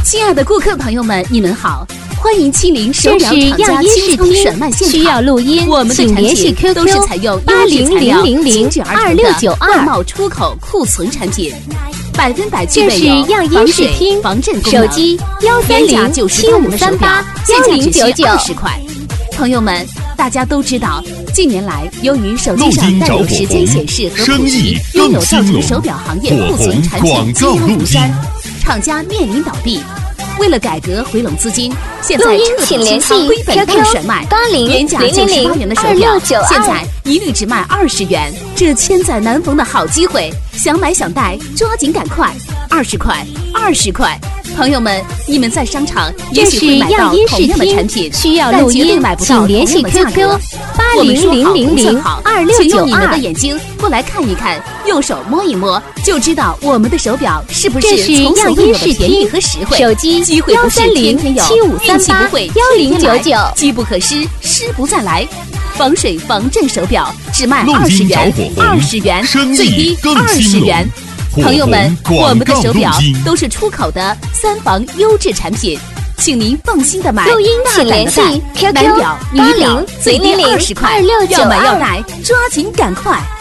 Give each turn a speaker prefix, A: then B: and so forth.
A: 亲爱的顾客朋友们，你们好，欢迎亲临手表厂家轻松甩卖现场。
B: 需要录音，
A: 我们的产品都是采用优质材料精制而成的外贸出口库存产品，100%具备有防水、防震功能。
B: 手机
A: 130-7538-1099，20块。朋友们，大家都知道，近年来由于手机上带有时间显示和普及，拥有造成手表行业库存产品积压如山，厂家面临倒闭。为了改革回笼资金，现在彻底清仓归本大甩卖，原价98元的手表，现在一律只卖20元。这千载难逢的好机会，想买想戴，抓紧赶快！20块，20块！朋友们，你们在商场也许会买到同样的产品，但绝对买不到同样的价格。我们说好不算好，请用你们的眼睛过来看一看，用手摸一摸，就知道我们的手表是不是从所未有的便宜和实惠。
B: 手机
A: 机会不是天天有，运气不会
B: 130-7538-1099，
A: 机不可失，失不再来。防水防震手表只卖20元，20元，最低20元。朋友们，我们的手表都是出口的3防优质产品，请您放心的买。
B: 录音请联系 QQ
A: 男表、女表，最低20块，要买要戴，抓紧赶快。